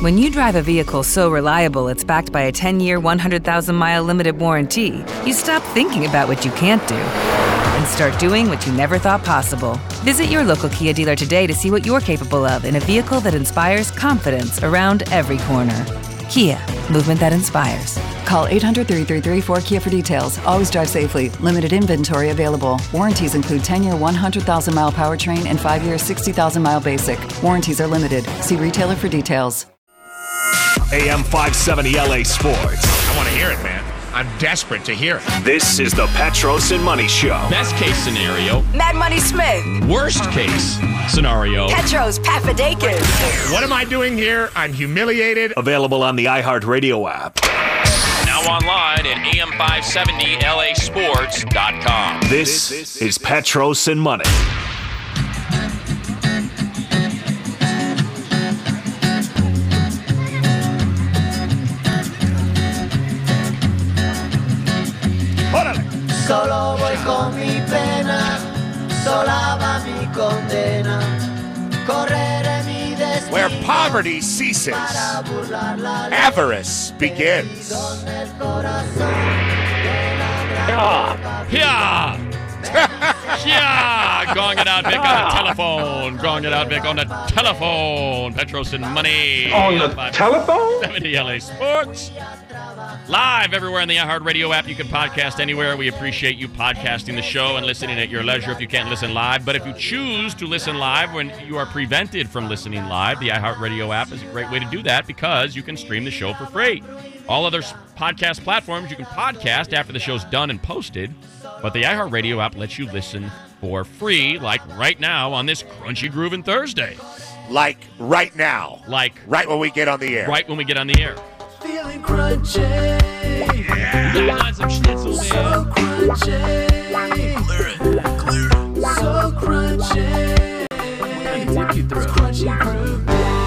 When you drive a vehicle so reliable it's backed by a 10-year, 100,000-mile limited warranty, you stop thinking about what you can't do and start doing what you never thought possible. Visit your local Kia dealer today to see what you're capable of in a vehicle that inspires confidence around every corner. Kia, movement that inspires. Call 800-333-4KIA for details. Always drive safely. Limited inventory available. Warranties include 10-year 100,000-mile powertrain and 5-year 60,000-mile basic. Warranties are limited. See retailer for details. AM 570 LA Sports. I want to hear it, man. I'm desperate to hear it. This is the Petros and Money Show. Best case scenario. Mad Money Smith. Worst case scenario. Petros Papadakis. What am I doing here? I'm humiliated. Available on the iHeartRadio app. Now online at am570lasports.com. This is Petros and Money. Solo voy con mi pena, sola va mi condena. Correré mi destino. Where poverty ceases, avarice begins. Yeah. Yeah. Gong it out, Vic, on the telephone. Gong it out, Vic, on the telephone. Petros and Money. On the telephone? 70 LA Sports. Live everywhere on the iHeartRadio app. You can podcast anywhere. We appreciate you podcasting the show and listening at your leisure if you can't listen live. But if you choose to listen live when you are prevented from listening live, the iHeartRadio app is a great way to do that because you can stream the show for free. All other podcast platforms, you can podcast after the show's done and posted. But the iHeartRadio app lets you listen for free, like right now on this Crunchy Groovin' Thursday. Like right now. Like right when we get on the air. Right when we get on the air. Feeling crunchy. Yeah. You want some schnitzel, man? So crunchy. Clear it. So crunchy. It's Crunchy Groove.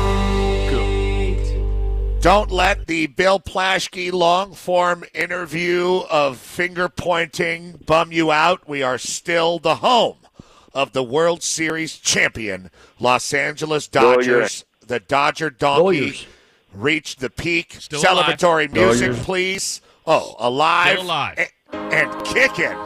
Don't let the Bill Plaschke long-form interview of finger-pointing bum you out. We are still the home of the World Series champion, Los Angeles Dodgers. The Dodger Donkey reached the peak. Still Celebratory alive. music, Dodgers. please. Oh, alive. Still alive. And kicking.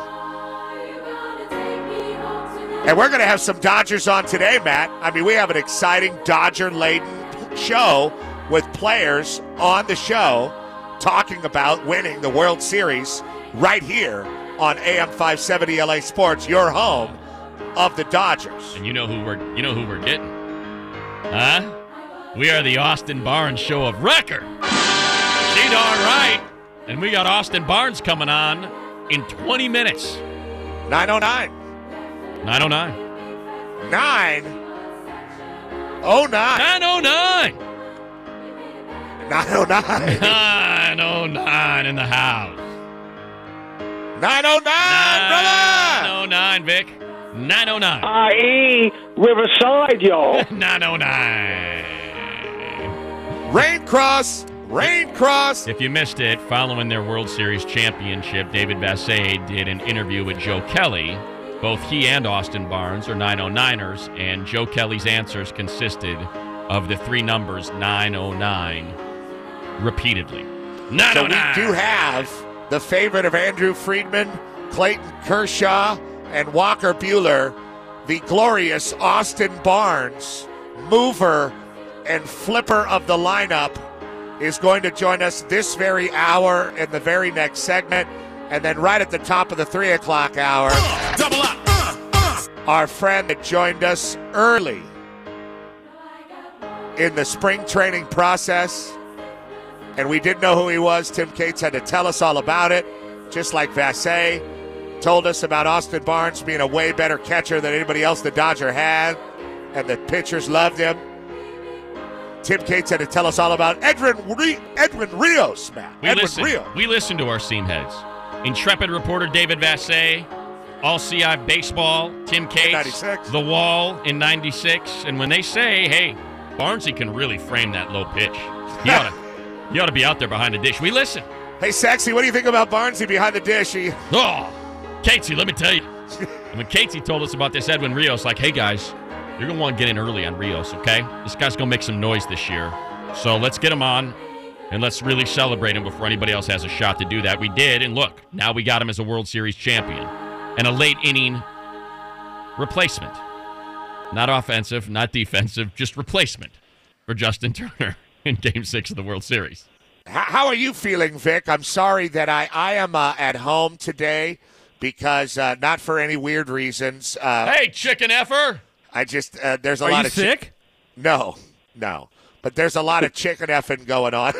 And we're going to have some Dodgers on today, Matt. I mean, we have an exciting Dodger-laden show with players on the show talking about winning the World Series right here on AM 570 LA Sports, your home of the Dodgers. And you know who we're getting. Huh? We are the Austin Barnes show of record. She darn right. And we got Austin Barnes coming on in 20 minutes. 909. 909. 909. 909. 909. 909 in the house. 909, brother. 909, Vic. 909. I.E. Riverside, y'all. 909. Rain cross. If you missed it, following their World Series championship, David Vassegh did an interview with Joe Kelly. Both he and Austin Barnes are 909ers, and Joe Kelly's answers consisted of the three numbers 909 repeatedly. 909! So we do have the favorite of Andrew Friedman, Clayton Kershaw, and Walker Buehler, the glorious Austin Barnes, mover and flipper of the lineup, is going to join us this very hour in the very next segment. And then right at the top of the 3 o'clock hour, double up. Our friend that joined us early in the spring training process, and we didn't know who he was. Tim Cates had to tell us all about it, just like Vassegh told us about Austin Barnes being a way better catcher than anybody else the Dodger had, and the pitchers loved him. Tim Cates had to tell us all about Edwin Rios, man. We listen to our seam heads. Intrepid reporter David Vassegh, All CI Baseball, Tim Cates, 96. The Wall in 96. And when they say, hey, Barnesy can really frame that low pitch, he ought to be out there behind the dish. We listen. Hey, Sexy, what do you think about Barnesy behind the dish? Catesy, let me tell you. And when Catesy told us about this Edwin Rios, like, hey, guys, you're going to want to get in early on Rios, okay? This guy's going to make some noise this year. So let's get him on, and let's really celebrate him before anybody else has a shot to do that. We did, and look, now we got him as a World Series champion and a late inning replacement. Not offensive, not defensive, just replacement for Justin Turner in Game 6 of the World Series. How are you feeling, Vic? I'm sorry that I am at home today because not for any weird reasons. Hey, chicken effer! I just there's a Are lot you of sick? No, but there's a lot of chicken effing going on.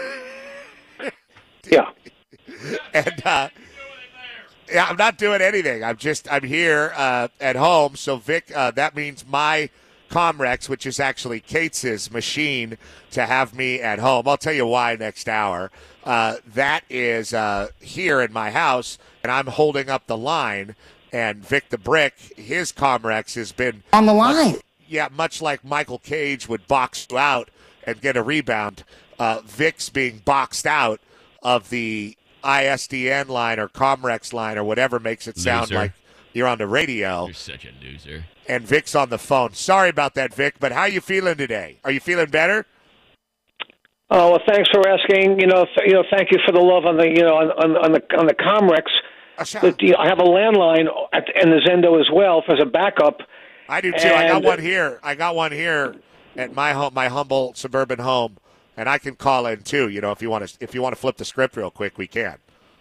Yeah. And yeah, I'm not doing anything. I'm here at home. So Vic, that means my Comrex, which is actually Kate's machine to have me at home. I'll tell you why next hour. That is here in my house, and I'm holding up the line. And Vic the Brick, his Comrex has been On the line. much like Michael Cage would box you out and get a rebound. Vic's being boxed out of the ISDN line or Comrex line or whatever makes it sound Loser. like you're on the radio. You're such a loser. And Vic's on the phone. Sorry about that, Vic, but how you feeling today? Are you feeling better? Oh, well, thanks for asking. Thank you for the love on the, on the Comrex. But, I have a landline and the Zendo as well as a backup. I do too. I got one here. At my home, my humble suburban home, and I can call in too. If you want to flip the script real quick, we can.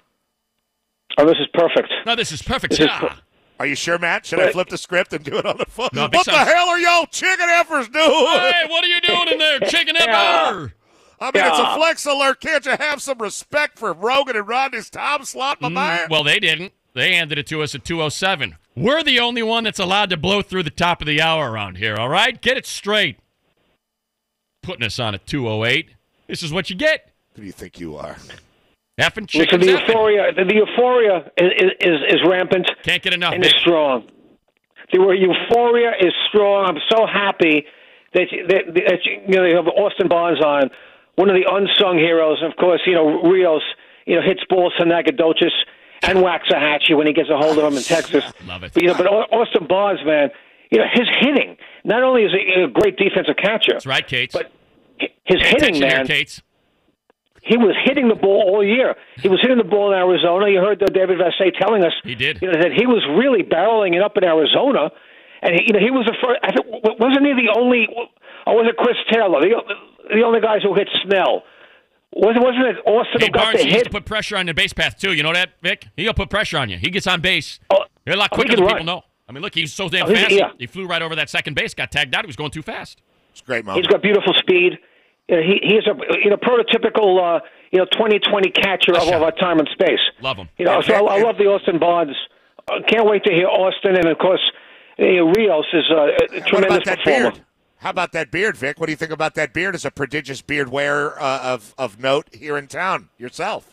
Oh, this is perfect. No, this is perfect. This is Yeah. Are you sure, Matt? Should I flip the script and do it on the phone? No, what the hell are y'all chicken effers doing? Hey, what are you doing in there, chicken effer? I mean, it's a flex alert. Can't you have some respect for Rogan and Rodney's time slot, my man? Well, they didn't. They handed it to us at 2:07. We're the only one that's allowed to blow through the top of the hour around here, all right? Get it straight. Putting us on at 2:08. This is what you get. Who do you think you are? Effing Listen, chickens. the effing. euphoria is rampant. Can't get enough. And is Vic. strong. The euphoria is strong. I'm so happy that you have Austin Barnes on, one of the unsung heroes. Of course, Rios, hits balls to Nagadoches and Waxahachie when he gets a hold of him in Texas. Love it. But Austin Barnes, man, his hitting. Not only is he a great defensive catcher, That's right, Kate. but his hitting, Attention man. here, Kate. He was hitting the ball all year. He was hitting the ball in Arizona. You heard David Vassay telling us He did. that he was really barreling it up in Arizona, and he was the first. I think, wasn't he the only? Or was it Chris Taylor? The only guys who hit Snell. Wasn't it Austin Hey, who got Barnes the needs to hit? put pressure on the base path, too. You know that, Vic? He'll put pressure on you. He gets on base. Oh, You're a lot he quicker can than run. people know. I mean, look, he's so damn Oh, fast. yeah. He flew right over that second base, got tagged out. He was going too fast. It's a great moment. He's got beautiful speed. He is a prototypical 2020 catcher of all our time and space. Love him. So I love the Austin Barnes. Can't wait to hear Austin, and of course Rios is a What tremendous about that performer. beard? How about that beard, Vic? What do you think about that beard as a prodigious beard wearer of note here in town yourself?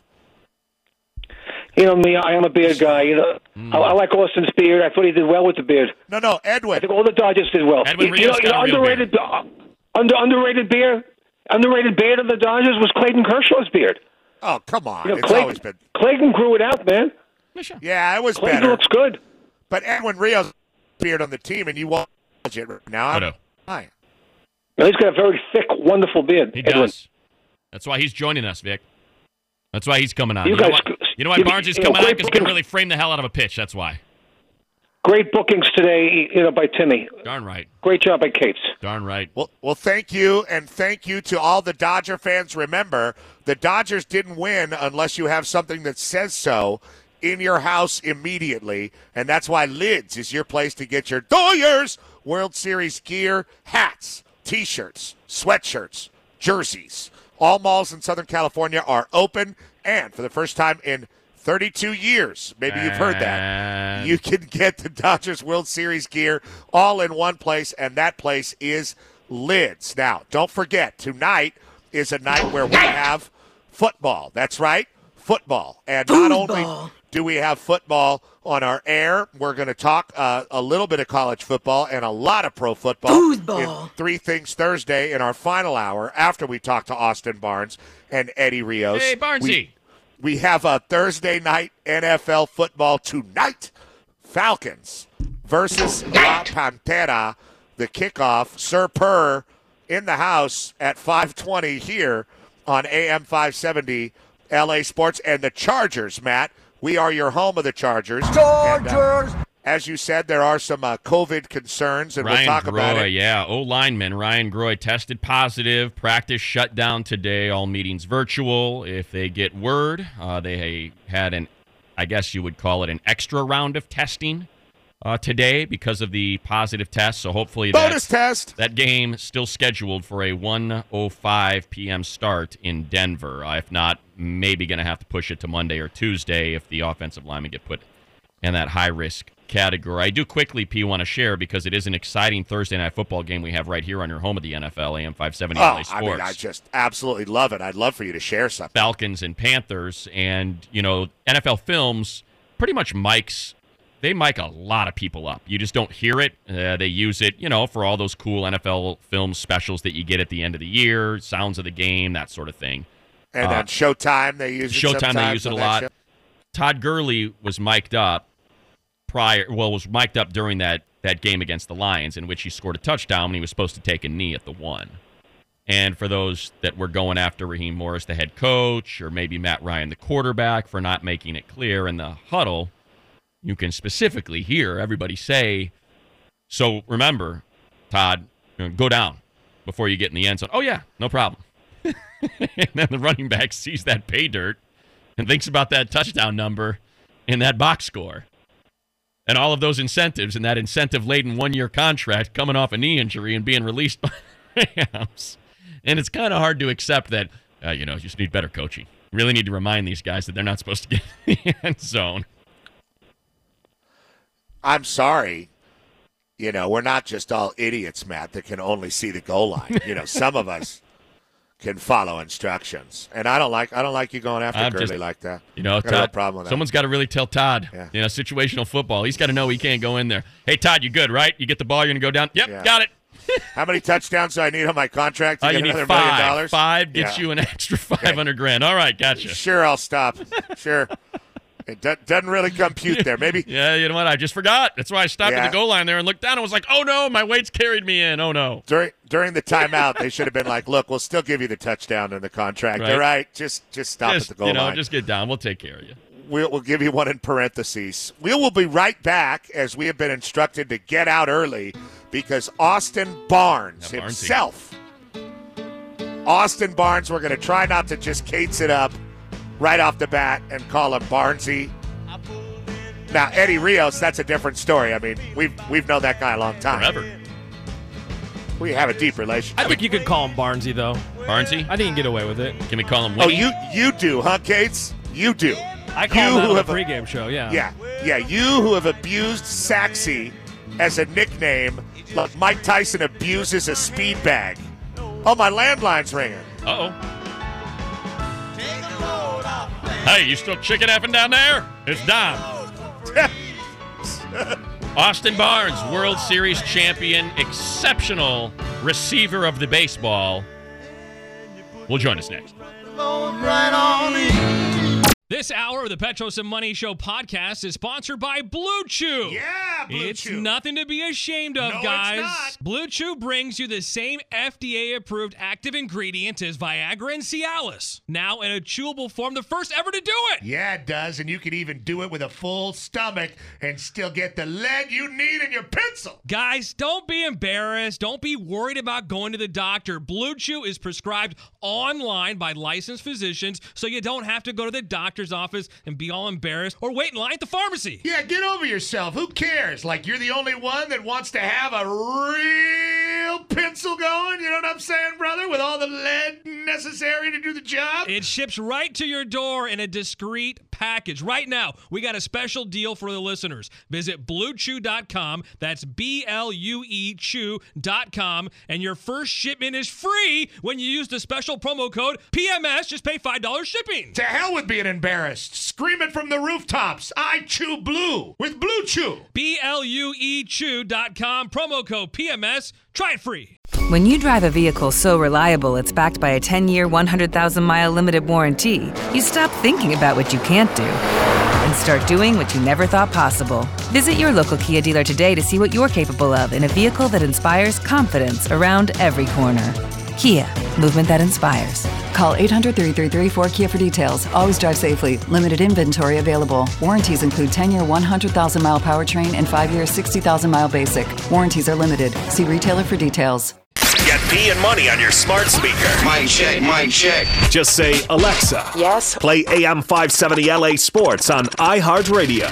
Me, I am a beard guy. I like Austin's beard. I thought he did well with the beard. No, I Edwin. think all the Dodgers did well. Edwin Rios got a real underrated, underrated beard. Underrated beard of the Dodgers was Clayton Kershaw's beard. Oh, come on. It's Clayton, always been. Clayton grew it out, man. Yeah, it was Clayton better. looks good. But Edwin Rios beard on the team, and you won't judge it right now. Righto. Hi. Now, he's got a very thick, wonderful beard. He Edwin. does. That's why he's joining us, Vic. That's why he's coming on. You You know guys- why Barnes is you know, coming on? great Because he's going to booking. really frame the hell out of a pitch. That's why. Great bookings today, by Timmy. Darn right. Great job by Cates. Darn right. Well, thank you, and thank you to all the Dodger fans. Remember, the Dodgers didn't win unless you have something that says so in your house immediately, and that's why Lids is your place to get your Dodgers World Series gear, hats, T-shirts, sweatshirts, jerseys. All malls in Southern California are open, and for the first time in 32 years, maybe you've heard that, you can get the Dodgers World Series gear all in one place, and that place is Lids. Now, don't forget, tonight is a night where we have football. That's right, football. And not only do we have football on our air, we're going to talk a little bit of college football and a lot of pro football in Three Things Thursday in our final hour after we talk to Austin Barnes and Eddie Rios. Hey, Barnesy. We have a Thursday night NFL football tonight. Falcons versus La Pantera. The kickoff. Sir Purr in the house at 5:20 here on AM 570 LA Sports and the Chargers, Matt. We are your home of the Chargers. Chargers! And, as you said, there are some COVID concerns, and we'll talk about it. Yeah, O-lineman Ryan Groy tested positive. Practice shut down today. All meetings virtual. If they get word, they had I guess you would call it an extra round of testing today because of the positive test. So hopefully bonus test. That game still scheduled for a 1:05 p.m. start in Denver. If not, maybe going to have to push it to Monday or Tuesday if the offensive linemen get put in that high-risk category. I do quickly, P, want to share because it is an exciting Thursday night football game we have right here on your home of the NFL, AM 570 LA Sports. I mean, I just absolutely love it. I'd love for you to share something. Falcons and Panthers, and, NFL Films pretty much they mic a lot of people up. You just don't hear it. They use it, for all those cool NFL film specials that you get at the end of the year, sounds of the game, that sort of thing. And on Showtime, they use it Showtime, they use it a lot. Show. Todd Gurley was mic'd up during that game against the Lions, in which he scored a touchdown when he was supposed to take a knee at the 1. And for those that were going after Raheem Morris, the head coach, or maybe Matt Ryan, the quarterback, for not making it clear in the huddle, you can specifically hear everybody say, so remember, Todd, go down before you get in the end zone. Oh, yeah, no problem. And then the running back sees that pay dirt and thinks about that touchdown number in that box score. And all of those incentives and that incentive-laden one-year contract coming off a knee injury and being released by the Rams. And it's kind of hard to accept that, you just need better coaching. You really need to remind these guys that they're not supposed to get in the end zone. I'm sorry. We're not just all idiots, Matt, that can only see the goal line. Some of us can follow instructions. And I don't like you going after Gurley like that. Todd, no problem with that. Someone's got to really tell Todd, Yeah. Situational football. He's got to know he can't go in there. Hey, Todd, you good, right? You get the ball, you're going to go down? Yep, Yeah. got it. How many touchdowns do I need on my contract to You get need another $5 $1 million? $5 gets you an extra $500,000. All right, gotcha. Sure, I'll stop. Sure. It doesn't really compute there. Maybe. Yeah, you know what? I just forgot. That's why I stopped at the goal line there and looked down and was like, oh, no, my weight's carried me in. Oh, no. During the timeout, they should have been like, look, we'll still give you the touchdown in the contract. Right. All right, just stop at the goal line. Just get down. We'll take care of you. We'll give you one in parentheses. We will be right back as we have been instructed to get out early because Austin Barnes himself, we're going to try not to just Cates it up right off the bat and call him Barnesy. Now, Eddie Rios, that's a different story. I mean, we've known that guy a long time. Forever. We have a deep relationship. I think you could call him Barnesy, though. Barnesy? I think you can get away with it. Can we call him Oh, Winnie? you do, huh, Cates? You do. I call him that on the pregame show, yeah. Yeah, you who have abused Saxy as a nickname like Mike Tyson abuses a speed bag. Oh, my landline's ringing. Uh-oh. Hey, you still chicken effing down there? It's Dom. Austin Barnes, World Series champion, exceptional receiver of the baseball, will join us next. This hour of the Petros and Money Show podcast is sponsored by Blue Chew. Yeah, Blue It's Chew. nothing to be ashamed of, No, guys. it's not. Blue Chew brings you the same FDA-approved active ingredients as Viagra and Cialis. Now in a chewable form, the first ever to do it. Yeah, it does, and you can even do it with a full stomach and still get the lead you need in your pencil. Guys, don't be embarrassed. Don't be worried about going to the doctor. Blue Chew is prescribed online by licensed physicians, so you don't have to go to the doctor's office and be all embarrassed or wait in line at the pharmacy. Yeah, get over yourself. Who cares? Like, you're the only one that wants to have a real pencil going, you know what I'm saying, brother? With all the lead necessary to do the job? It ships right to your door in a discreet package. Right now, we got a special deal for the listeners. Visit BlueChew.com. That's BLUE Chew.com. And your first shipment is free when you use the special promo code PMS. Just pay $5 shipping. To hell with being embarrassed. Scream it from the rooftops. I chew blue with Blue Chew. BLUE Chew.com. Promo code PMS. Try it free. When you drive a vehicle so reliable it's backed by a 10-year, 100,000-mile limited warranty, you stop thinking about what you can't do and start doing what you never thought possible. Visit your local Kia dealer today to see what you're capable of in a vehicle that inspires confidence around every corner. Kia, movement that inspires. Call 800-333-4KIA for details. Always drive safely. Limited inventory available. Warranties include 10-year 100,000-mile powertrain and 5-year 60,000-mile basic. Warranties are limited. See retailer for details. Get P and Money on your smart speaker. Mic check, mic check. Just say, Alexa. Yes. Play AM 570 LA Sports on iHeartRadio.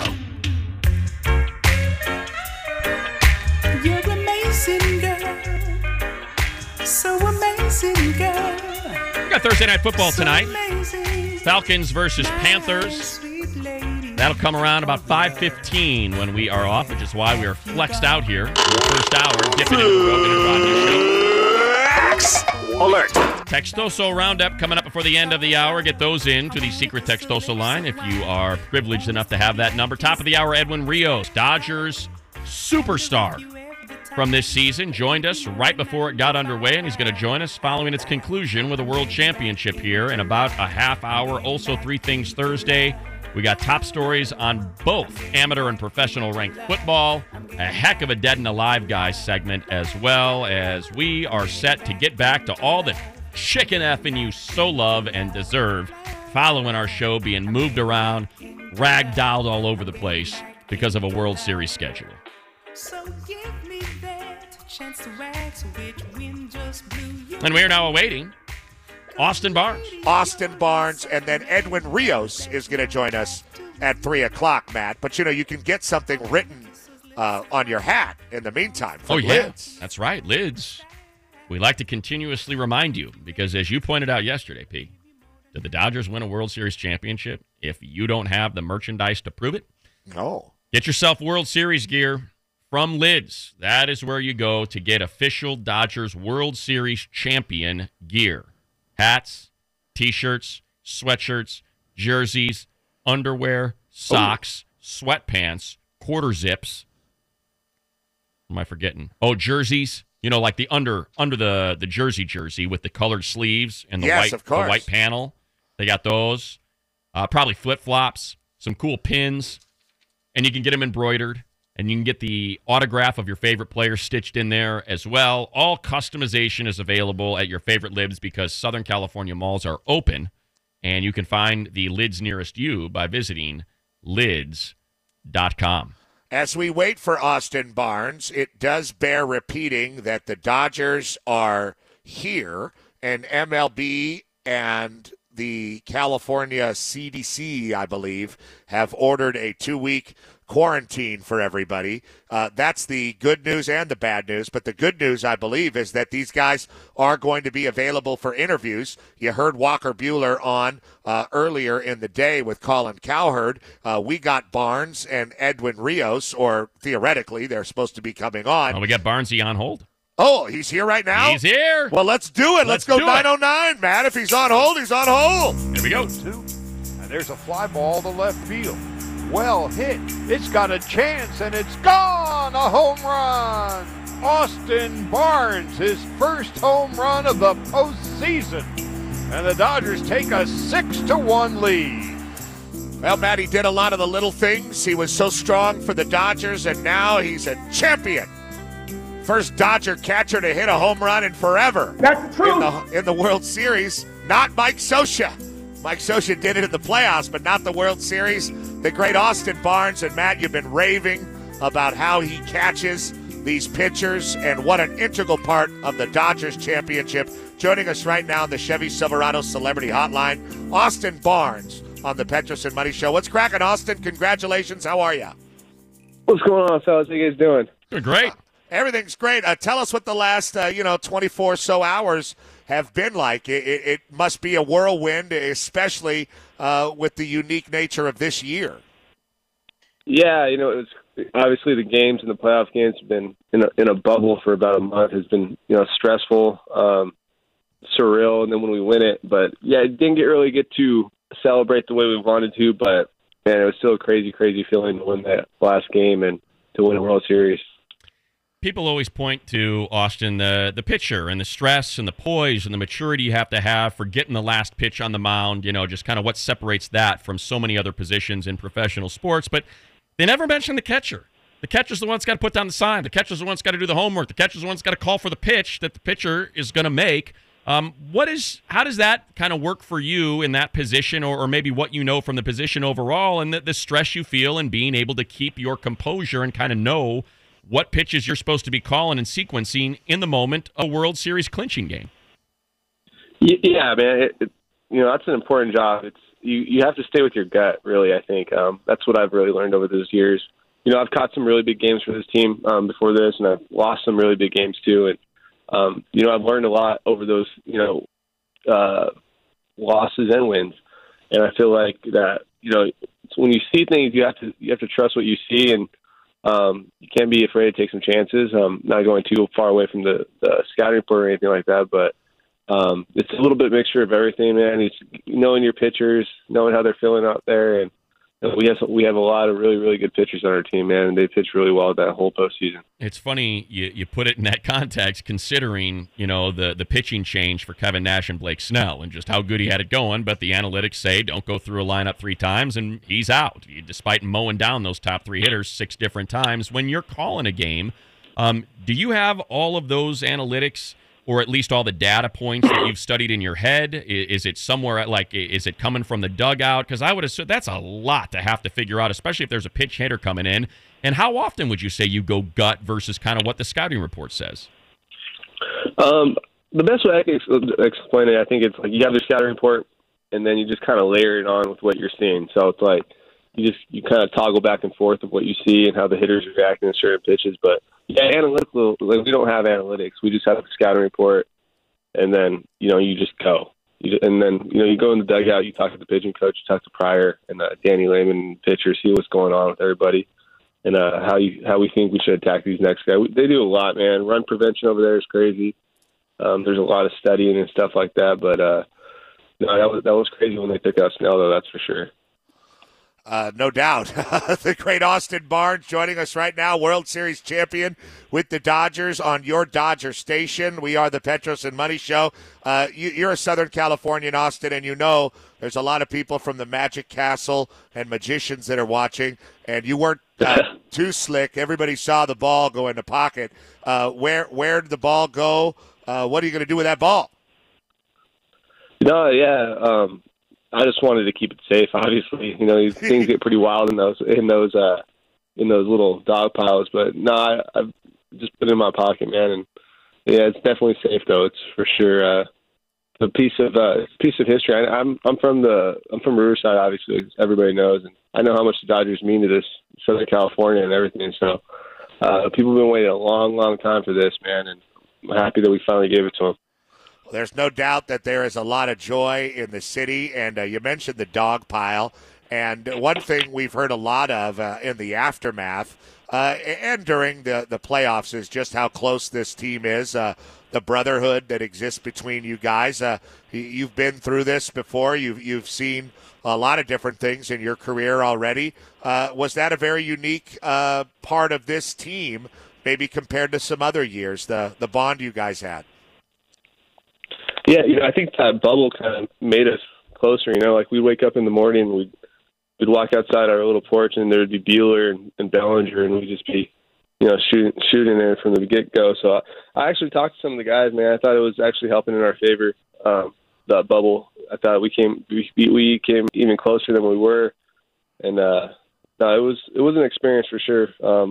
You're amazing, girl. So amazing, girl. We got Thursday Night Football tonight. Falcons versus Panthers. That'll come around about 5:15 when we are off, which is why we are flexed out here in the first hour. Dipping into the Rogan and Rodney show. Alert. Textoso Roundup coming up before the end of the hour. Get those in to the secret Textoso line if you are privileged enough to have that number. Top of the hour, Edwin Rios, Dodgers superstar from this season, joined us right before it got underway, and he's going to join us following its conclusion with a world championship here in about a half hour. Also, Three Things Thursday. We got top stories on both amateur and professional ranked football, a heck of a Dead and Alive Guys segment, as well as we are set to get back to all the chicken effing you so love and deserve following our show being moved around, ragdolled all over the place because of a World Series schedule. So give me that chance to wax which wind just blew you. And we are now awaiting Austin Barnes. Austin Barnes, and then Edwin Rios is going to join us at 3 o'clock, Matt. But, you can get something written on your hat in the meantime from Lids. That's right, Lids. We like to continuously remind you, because as you pointed out yesterday, P, did the Dodgers win a World Series championship if you don't have the merchandise to prove it? No. Get yourself World Series gear from Lids. That is where you go to get official Dodgers World Series champion gear. Hats, T-shirts, sweatshirts, jerseys, underwear, socks, sweatpants, quarter zips. What am I forgetting? Oh, jerseys. Like the under the jersey with the colored sleeves and the white panel. They got those. Probably flip-flops, some cool pins, and you can get them embroidered. And you can get the autograph of your favorite player stitched in there as well. All customization is available at your favorite Lids because Southern California malls are open. And you can find the Lids nearest you by visiting lids.com. As we wait for Austin Barnes, it does bear repeating that the Dodgers are here, and MLB and the California CDC, I believe, have ordered a 2-week quarantine for everybody. That's the good news and the bad news. But the good news, I believe, is that these guys are going to be available for interviews. You heard Walker Buehler on earlier in the day with Colin Cowherd. We got Barnes and Edwin Rios, or theoretically, they're supposed to be coming on. Oh, we got Barnesy on hold. Oh, he's here right now? He's here. Well, let's do it. Let's go 909, Matt. If he's on hold, he's on hold. Here we go. And there's a fly ball to left field. Well hit. It's got a chance, and it's gone. A home run. Austin Barnes, his first home run of the postseason. And the Dodgers take a 6-1 lead. Well, Matt, he did a lot of the little things. He was so strong for the Dodgers, and now he's a champion. First Dodger catcher to hit a home run in forever. That's the truth. In the World Series, not Mike Scioscia. Mike Scioscia did it in the playoffs, but not the World Series. The great Austin Barnes. And, Matt, you've been raving about how he catches these pitchers and what an integral part of the Dodgers championship. Joining us right now on the Chevy Silverado Celebrity Hotline, Austin Barnes on the Petros and Money Show. What's cracking, Austin? Congratulations. How are you? What's going on, fellas? How you guys doing? Doing great. Everything's great. Tell us what the last, 24 so hours have been like. It must be a whirlwind, especially with the unique nature of this year. Yeah, it was obviously the games and the playoff games have been in a bubble for about a month. Has been stressful, surreal, and then when we win it, but yeah, it didn't really get to celebrate the way we wanted to. But man, it was still a crazy feeling to win that last game and to win a World Series. people always point to, Austin, the pitcher and the stress and the poise and the maturity you have to have for getting the last pitch on the mound, just kind of what separates that from so many other positions in professional sports. But they never mention the catcher. The catcher's the one that's got to put down the sign. The catcher's the one that's got to do the homework. The catcher's the one that's got to call for the pitch that the pitcher is going to make. How does that kind of work for you in that position, or maybe what you know from the position overall, and the stress you feel and being able to keep your composure and kind of know what pitches you're supposed to be calling and sequencing in the moment of a World Series clinching game? Yeah, man, that's an important job. It's you have to stay with your gut, really. I think that's what I've really learned over those years. I've caught some really big games for this team before this, and I've lost some really big games too. And I've learned a lot over those, losses and wins. And I feel like that, when you see things, you have to trust what you see, and you can't be afraid to take some chances. Not going too far away from the scouting report or anything like that, but it's a little bit mixture of everything, man. It's knowing your pitchers, knowing how they're feeling out there, and we have a lot of really, really good pitchers on our team, man, and they pitched really well that whole postseason. It's funny you put it in that context, considering the pitching change for Kevin Nash and Blake Snell and just how good he had it going. But the analytics say don't go through a lineup 3 times and he's out, despite mowing down those top 3 hitters 6 different times. When you're calling a game, do you have all of those analytics, or at least all the data points that you've studied in your head? Is it somewhere is it coming from the dugout? Because I would assume that's a lot to have to figure out, especially if there's a pitch hitter coming in. And how often would you say you go gut versus kind of what the scouting report says? The best way I can explain it, I think it's like you have the scouting report, and then you just kind of layer it on with what you're seeing. So it's like you kind of toggle back and forth of what you see and how the hitters are reacting to certain pitches. But yeah, analytical, we don't have analytics. We just have a scouting report, and then, you just go. And then, you go in the dugout, you talk to the pitching coach, you talk to Pryor and Danny Lehman, pitcher, see what's going on with everybody, and how we think we should attack these next guys. They do a lot, man. Run prevention over there is crazy. There's a lot of studying and stuff like that, but that was crazy when they took out Snell, though, that's for sure. No doubt. The great Austin Barnes joining us right now, World Series champion with the Dodgers on your Dodger station. We are the Petros and Money Show. You're a Southern Californian, Austin, and there's a lot of people from the Magic Castle and magicians that are watching, and you weren't too slick. Everybody saw the ball go in the pocket. Where did the ball go? What are you going to do with that ball? No, yeah. I just wanted to keep it safe. Obviously, these things get pretty wild in those little dog piles. But no, I've just put it in my pocket, man. And yeah, it's definitely safe though. It's for sure a piece of history. I'm from Riverside, obviously, as everybody knows, and I know how much the Dodgers mean to this Southern California and everything. So people have been waiting a long, long time for this, man, and I'm happy that we finally gave it to them. There's no doubt that there is a lot of joy in the city, and you mentioned the dog pile. And one thing we've heard a lot of in the aftermath and during the playoffs is just how close this team is, the brotherhood that exists between you guys. You've been through this before. You've seen a lot of different things in your career already. Was that a very unique part of this team, maybe compared to some other years, the bond you guys had? Yeah, I think that bubble kind of made us closer. Like we'd wake up in the morning, we'd walk outside our little porch, and there'd be Buehler and Bellinger, and we'd just be, shooting in from the get-go. So I actually talked to some of the guys, man. I thought it was actually helping in our favor, that bubble. I thought we came even closer than we were, and no, it was an experience for sure.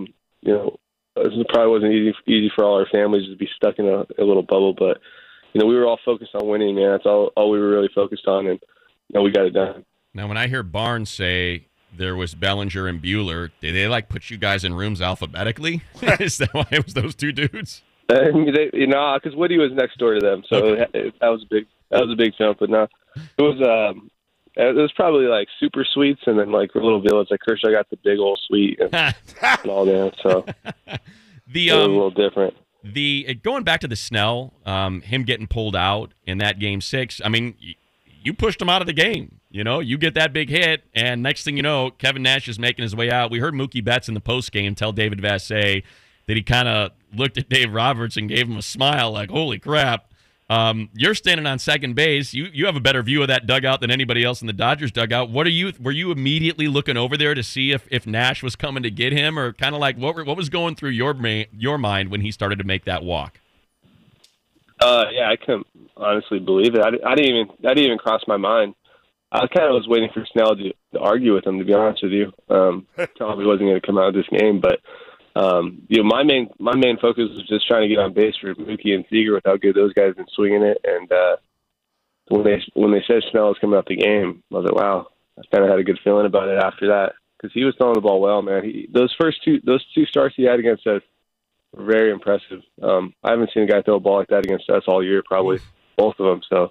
It probably wasn't easy for all our families to be stuck in a little bubble, but we were all focused on winning, man. That's all we were really focused on, and we got it done. Now, when I hear Barnes say there was Bellinger and Buehler, did they put you guys in rooms alphabetically? Is that why it was those two dudes? Because Woody was next door to them, so okay. That was a big jump. But no, it was probably super suites, and then a little village. Kershaw got the big old suite and all that. So it was a little different. Going back to the Snell, him getting pulled out in that Game 6, I mean, you pushed him out of the game. You get that big hit, and next thing you know, Kevin Nash is making his way out. We heard Mookie Betts in the postgame tell David Vassegh that he kind of looked at Dave Roberts and gave him a smile like, holy crap. You're standing on second base. You have a better view of that dugout than anybody else in the Dodgers dugout. Were you immediately looking over there to see if Nash was coming to get him, or kind of like what was going through your mind when he started to make that walk? Yeah, I couldn't honestly believe it. I didn't even cross my mind. I kind of was waiting for Snell to argue with him, to be honest with you. Probably wasn't going to come out of this game, but my main focus was just trying to get on base for Mookie and Seager with how good those guys have been swinging it. And when they said Snell was coming out the game, I was like, wow. I kind of had a good feeling about it after that because he was throwing the ball well, man. Those two starts he had against us were very impressive. I haven't seen a guy throw a ball like that against us all year, probably both of them. So,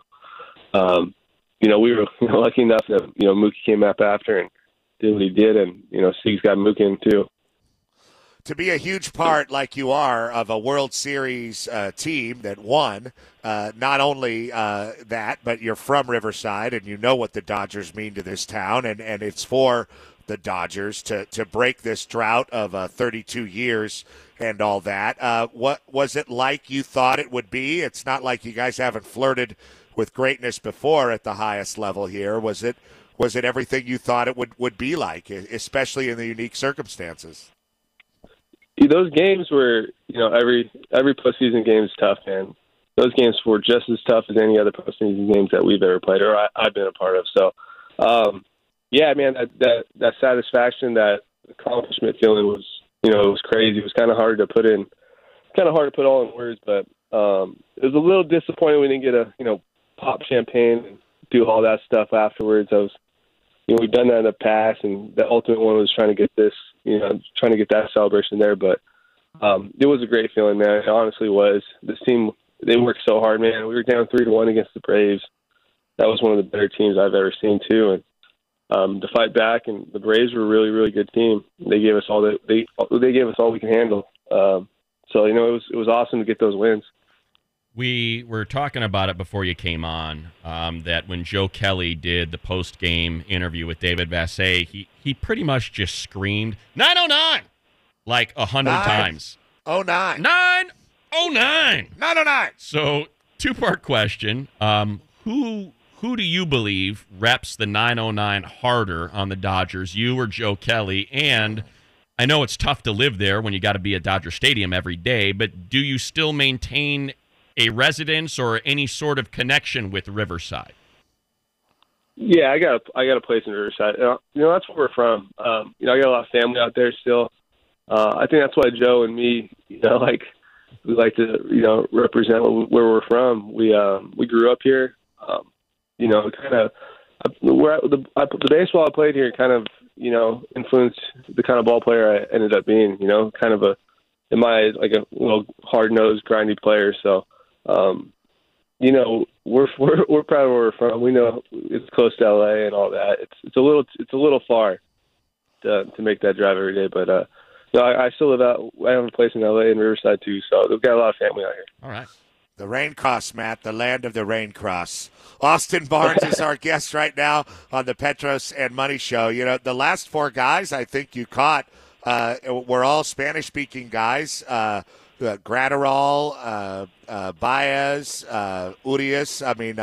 we were lucky enough that Mookie came up after and did what he did, and Seager's got Mookie in too. To be a huge part, like you are, of a World Series team that won, not only that, but you're from Riverside and you know what the Dodgers mean to this town, and it's for the Dodgers to break this drought of 32 years and all that. What was it like you thought it would be? It's not like you guys haven't flirted with greatness before at the highest level here. Was it everything you thought it would be like, especially in the unique circumstances? Those games were, every postseason game is tough, man. Those games were just as tough as any other postseason games that we've ever played or I've been a part of. So, yeah, man, that satisfaction, that accomplishment feeling was, it was crazy. It was kind of hard to put all in words, but it was a little disappointing we didn't get a, pop champagne and do all that stuff afterwards. We've done that in the past, and the ultimate one was trying to get this, trying to get that celebration there. But it was a great feeling, man. It honestly was. This team, they worked so hard, man. We were down 3-1 against the Braves. That was one of the better teams I've ever seen, too. And to fight back, and the Braves were a really, really good team. They gave us all they gave us all we can handle. So it was awesome to get those wins. We were talking about it before you came on, that when Joe Kelly did the post-game interview with David Vassegh, he pretty much just screamed, 909, like 100 times. 09. 909. 909. So, two-part question. Who do you believe reps the 909 harder on the Dodgers, you or Joe Kelly? And I know it's tough to live there when you got to be at Dodger Stadium every day, but do you still maintain a residence or any sort of connection with Riverside? Yeah, I got a place in Riverside. That's where we're from. I got a lot of family out there still. I think that's why Joe and me, we like to, represent where we're from. We grew up here. The baseball I played here kind of, influenced the kind of ball player I ended up being. Kind of in my eyes, like a little hard-nosed, grindy player. So, we're proud of where we're from. We know it's close to LA and all that. It's a little far to make that drive every day, but I still live out. I have a place in LA and Riverside too, so we've got a lot of family out here. All right. The Rain Cross, Matt, the land of the Rain Cross. Austin Barnes is our guest right now on the Petros and Money Show. The last four guys I think you caught were all Spanish-speaking guys. Graterol, Baez, Urias,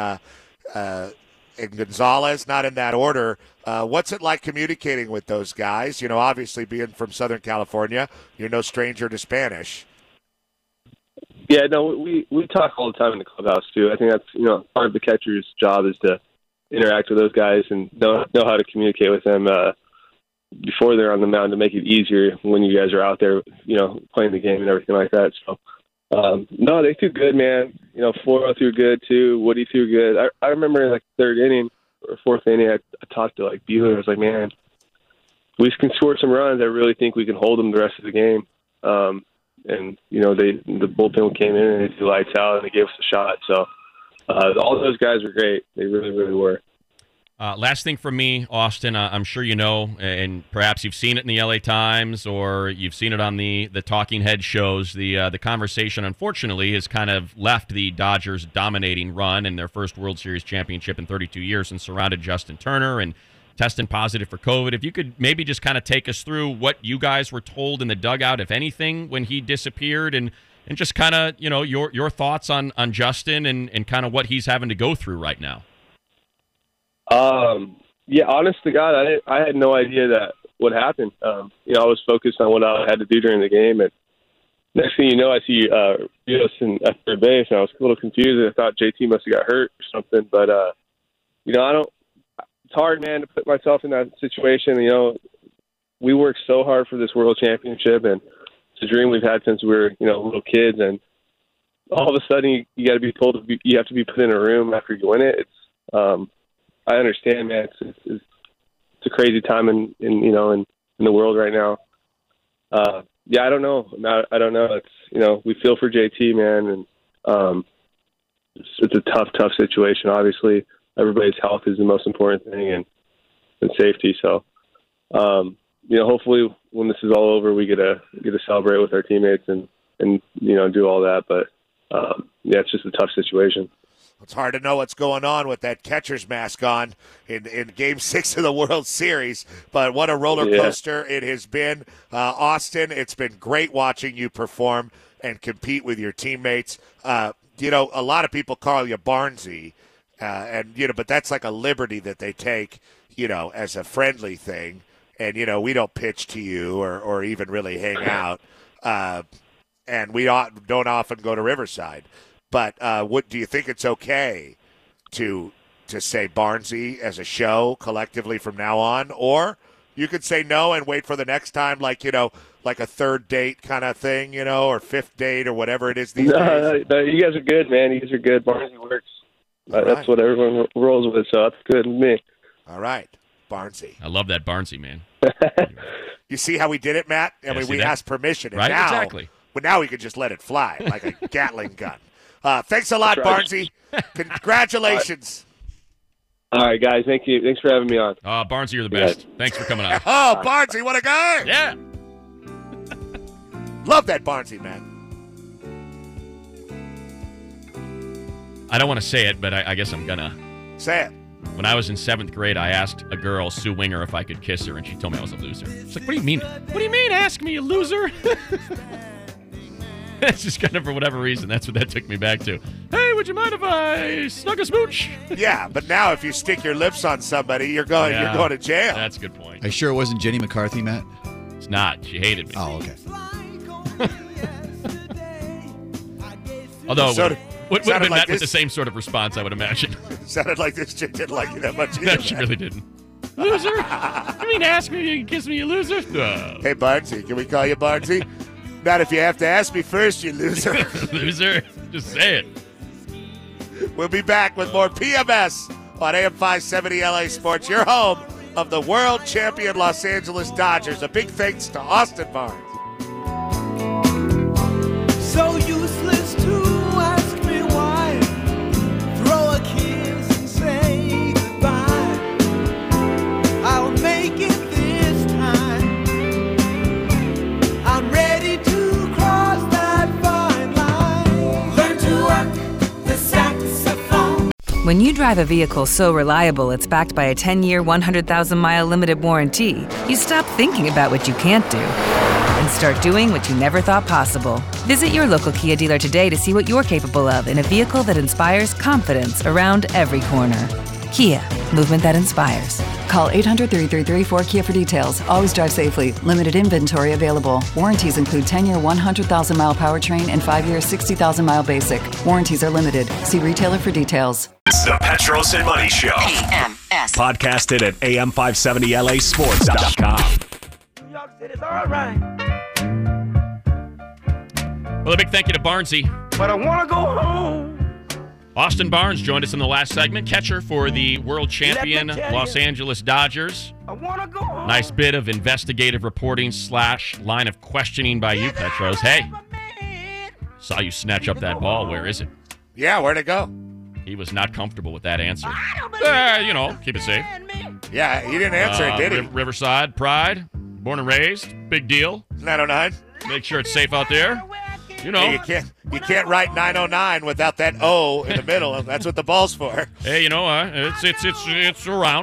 and Gonzalez, not in that order. What's it like communicating with those guys? Obviously being from Southern California, you're no stranger to Spanish. Yeah, no, we talk all the time in the clubhouse too. I think that's part of the catcher's job is to interact with those guys and know how to communicate with them before they're on the mound to make it easier when you guys are out there, playing the game and everything like that. So, no, they threw good, man. Floro threw good too. Woody threw good. I remember in third inning or fourth inning, I talked to Buehler. I was like, man, we can score some runs. I really think we can hold them the rest of the game. And the bullpen came in and they threw lights out and they gave us a shot. So all those guys were great. They really, really were. Last thing from me, Austin, I'm sure you know, and perhaps you've seen it in the LA Times or you've seen it on the Talking Head shows. The conversation, unfortunately, has kind of left the Dodgers' dominating run in their first World Series championship in 32 years and surrounded Justin Turner and testing positive for COVID. If you could maybe just kind of take us through what you guys were told in the dugout, if anything, when he disappeared, and just kind of, your thoughts on Justin and kind of what he's having to go through right now. Yeah, honest to God, I had no idea that what happened. I was focused on what I had to do during the game, and next thing you know, I see Rios at third base, and I was a little confused. I thought JT must have got hurt or something, but I don't. It's hard, man, to put myself in that situation. We worked so hard for this World Championship, and it's a dream we've had since we were, little kids. And all of a sudden, you got to be told you have to be put in a room after you win it. It's, I understand, man. It's a crazy time in the world right now. Yeah, I don't know. I don't know. It's we feel for JT, man, and it's a tough situation. Obviously, everybody's health is the most important thing, and safety. So, hopefully, when this is all over, we get to celebrate with our teammates and do all that. But it's just a tough situation. It's hard to know what's going on with that catcher's mask on in Game 6 of the World Series, but what a roller coaster it has been. Austin, it's been great watching you perform and compete with your teammates. A lot of people call you Barnesy, but that's like a liberty that they take, as a friendly thing. And, we don't pitch to you or even really hang out, and we don't often go to Riverside. But do you think it's okay to say Barnesy as a show collectively from now on? Or you could say no and wait for the next time, like a third date kind of thing, or fifth date or whatever it is these days? No, you guys are good, man. You guys are good. Barnesy works. That's what everyone rolls with, so that's good with me. All right, Barnesy. I love that Barnesy, man. You see how we did it, Matt? We asked permission. And right, now, exactly. But now we could just let it fly like a Gatling gun. Thanks a lot, Barnesy. Congratulations. All right, guys. Thank you. Thanks for having me on. Barnesy, you're the best. Thanks for coming on. Oh, Barnesy, what a guy. Yeah. Love that Barnesy, man. I don't want to say it, but I guess I'm going to. Say it. When I was in 7th grade, I asked a girl, Sue Winger, if I could kiss her, and she told me I was a loser. She's like, what do you mean? What do you mean, ask me, you loser? It's just kind of, for whatever reason, that's what that took me back to. Hey, would you mind if I snug a smooch? Yeah, but now if you stick your lips on somebody, you're going to jail. That's a good point. Are you sure it wasn't Jenny McCarthy, Matt? It's not. She hated me. Oh, okay. Although it would have been met with the same sort of response, I would imagine. Sounded like this chick didn't like you that much either. No, she really didn't. Loser? I mean, ask me, you can kiss me, you loser? No. Hey, Barnesy, can we call you Barnesy? Not if you have to ask me first, you loser. Loser? Just say it. We'll be back with more PMS on AM 570 LA Sports, your home of the world champion Los Angeles Dodgers. A big thanks to Austin Barnes. So useless to ask me why. Throw a kiss and say goodbye. I'll make it this time. I'm ready to cross that fine line. Learn to work the saxophone. When you drive a vehicle so reliable it's backed by a 10-year, 100,000-mile limited warranty, you stop thinking about what you can't do and start doing what you never thought possible. Visit your local Kia dealer today to see what you're capable of in a vehicle that inspires confidence around every corner. Kia, movement that inspires. Call 800-333-4KIA for details. Always drive safely. Limited inventory available. Warranties include 10-year 100,000-mile powertrain and 5-year 60,000-mile basic. Warranties are limited. See retailer for details. The Petros and Money Show. PMS. Podcasted at am570lasports.com. New York City's all right. Well, a big thank you to Barnesy. But I want to go home. Austin Barnes joined us in the last segment, catcher for the world champion Los Angeles Dodgers. I want to go home. Nice bit of investigative reporting / line of questioning by you, Petros. Hey, saw you snatch up that ball. Where is it? Yeah, where'd it go? He was not comfortable with that answer. Keep it safe. Yeah, he didn't answer it, did he? Riverside, Pride, born and raised, big deal. 909. Make sure it's safe out there. Hey, you can't write 909 without that O in the middle. That's what the ball's for. Hey, it's around.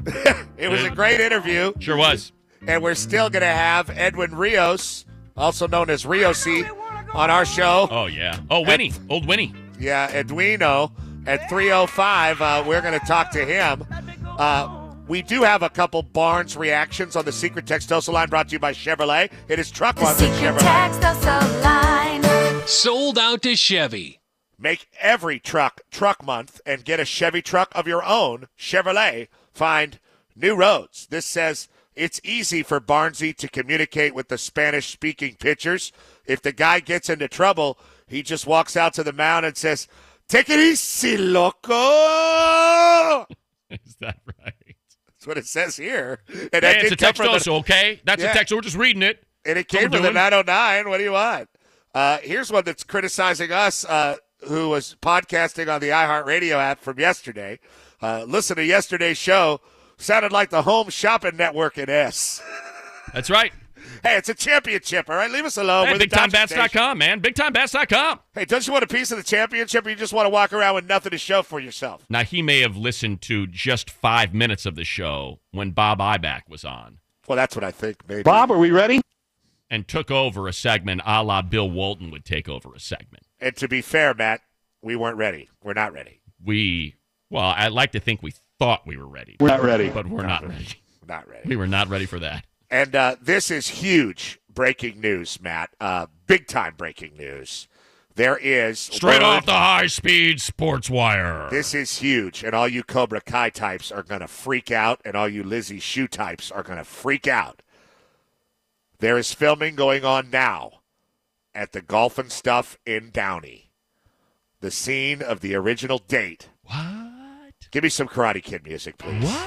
It was a great interview. Sure was. And we're still going to have Edwin Rios, also known as Riosi, on our show. Oh, yeah. Oh, Winnie. Old Winnie. Yeah, Edwino at 3:05. We're going to talk to him. We do have a couple Barnes reactions on the Secret Textosa line brought to you by Chevrolet. It is Truck Month at Chevrolet. Sold out to Chevy. Make every truck month and get a Chevy truck of your own. Chevrolet. Find new roads. This says it's easy for Barnesy to communicate with the Spanish-speaking pitchers. If the guy gets into trouble, he just walks out to the mound and says, "Take it easy, loco." Is that right? That's what it says here. And hey, it's a Textosa, okay? That's a text. We're just reading it. And it came from the 909. What do you want? Here's one that's criticizing us, who was podcasting on the iHeartRadio app from yesterday. Listen to yesterday's show. Sounded like the Home Shopping Network in S. That's right. Hey, it's a championship, all right? Leave us alone. Hey, BigTimeBats.com, man. BigTimeBats.com. Hey, don't you want a piece of the championship, or you just want to walk around with nothing to show for yourself? Now, he may have listened to just 5 minutes of the show when Bob Ibach was on. Well, that's what I think, maybe. Bob, are we ready? And took over a segment a la Bill Walton would take over a segment. And to be fair, Matt, we weren't ready. We're not ready. Well, I'd like to think we thought we were ready. We're not ready. But we're not ready. Not ready. We were not ready for that. And this is huge breaking news, Matt. Big-time breaking news. There is... Straight off the high-speed sports wire. This is huge, and all you Cobra Kai types are going to freak out, and all you Lizzie Shoe types are going to freak out. There is filming going on now at the Golf and Stuff in Downey. The scene of the original date. What? Give me some Karate Kid music, please. What?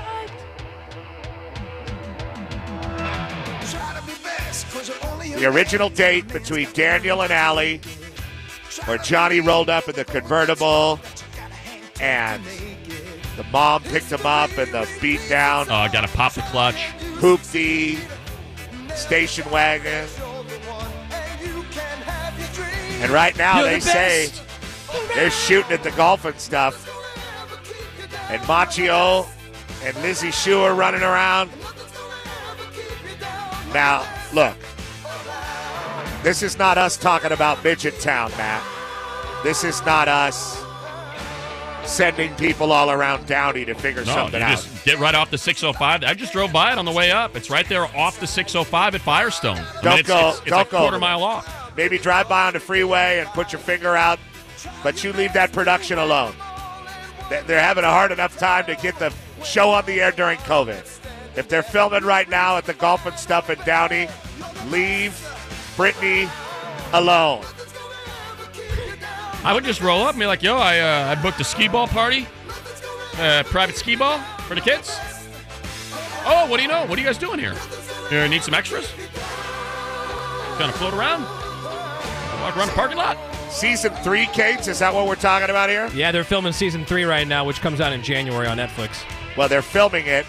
The original date between Daniel and Allie, where Johnny rolled up in the convertible and the mom picked him up in the beat down. Oh, I got to pop the clutch. Hoopty, station wagon. And right now they say they're shooting at the Golf and Stuff. And Machio and Lizzie Shue are running around. Now, look. This is not us talking about Midget Town, Matt. This is not us sending people all around Downey to figure something out. Just get right off the 605. I just drove by it on the way up. It's right there off the 605 at Firestone. Don't go. It's a quarter mile off. Maybe drive by on the freeway and put your finger out, but you leave that production alone. They're having a hard enough time to get the show on the air during COVID. If they're filming right now at the Golf and Stuff in Downey, leave Brittany alone. I would just roll up and be like, yo, I booked a skee ball party, private skee ball for the kids. Oh, what do you know? What are you guys doing here? You need some extras? Kind of float around? Walk around the parking lot? Season 3, Cates, is that what we're talking about here? Yeah, they're filming Season 3 right now, which comes out in January on Netflix. Well, they're filming it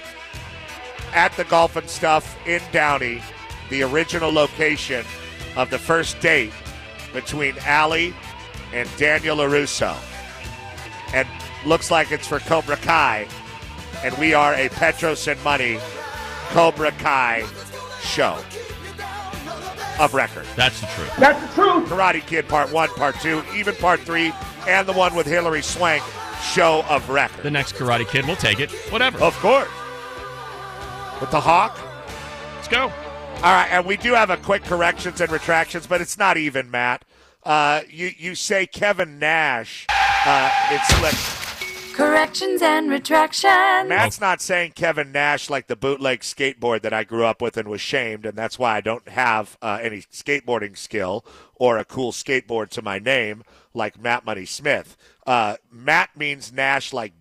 at the Golf and Stuff in Downey, the original location of the first date between Allie and Daniel LaRusso. And looks like it's for Cobra Kai. And we are a Petros and Money Cobra Kai show of record. That's the truth. That's the truth. Karate Kid Part 1, Part 2, even Part 3, and the one with Hilary Swank, show of record. The next Karate Kid, we'll take it. Whatever. Of course. With the Hawk. Let's go. All right, and we do have a quick corrections and retractions, but it's not even, Matt. You say Kevin Nash. It's slipped. Corrections and retractions. Matt's not saying Kevin Nash like the bootleg skateboard that I grew up with and was shamed, and that's why I don't have any skateboarding skill or a cool skateboard to my name like Matt Money Smith. Matt means Nash like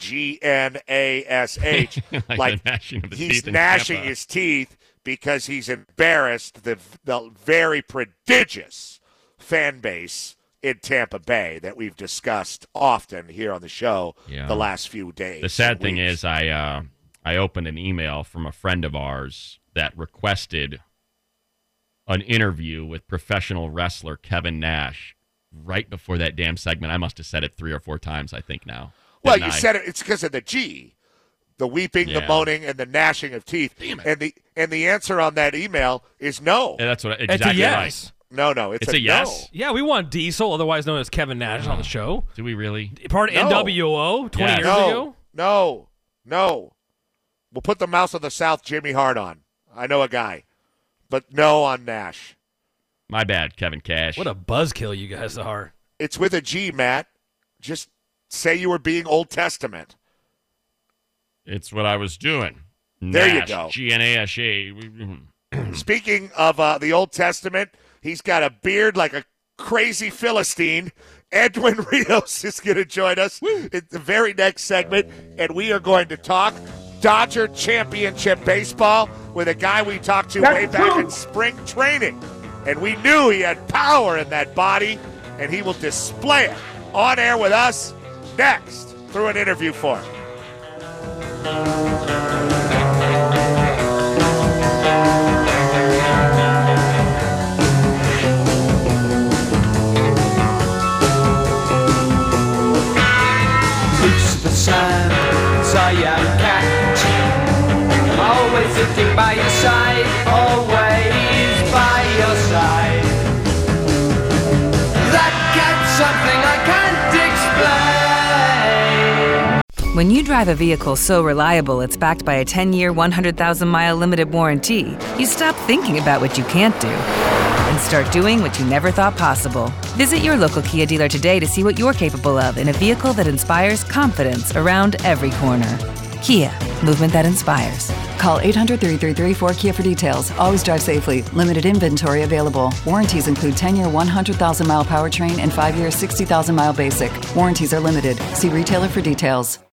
Gnash, like gnashing of the he's teeth in gnashing Tampa. his teeth because he's embarrassed the very prodigious fan base in Tampa Bay that we've discussed often here on the show the last few days. The sad thing is I opened an email from a friend of ours that requested an interview with professional wrestler Kevin Nash right before that damn segment. I must have said it 3 or 4 times, I think, now. Well, you said it. It's because of the G. the weeping, the moaning, and the gnashing of teeth. And the answer on that email is no. Yeah, that's what exactly it's a yes. Right. No, it's a yes. No. Yeah, we want Diesel, otherwise known as Kevin Nash, on the show. Do we really? Part of NWO 20 years ago? No. We'll put the Mouse of the South, Jimmy Hart, on. I know a guy. But no on Nash. My bad, Kevin Cash. What a buzzkill you guys are. It's with a G, Matt. Just say you were being Old Testament. It's what I was doing. There Nash, you go. G-N-A-S-H. Speaking of the Old Testament, he's got a beard like a crazy Philistine. Edwin Rios is going to join us in the very next segment, and we are going to talk Dodger Championship baseball with a guy we talked to way back in spring training. And we knew he had power in that body, and he will display it on air with us next through an interview form. Reach the sun, saw ya catch. Always sitting by your side, always by your side. That cat's something I can't explain. When you drive a vehicle so reliable it's backed by a 10-year, 100,000-mile limited warranty, you stop thinking about what you can't do and start doing what you never thought possible. Visit your local Kia dealer today to see what you're capable of in a vehicle that inspires confidence around every corner. Kia, movement that inspires. Call 800-333-4KIA for details. Always drive safely. Limited inventory available. Warranties include 10-year 100,000-mile powertrain and 5-year 60,000-mile basic. Warranties are limited. See retailer for details.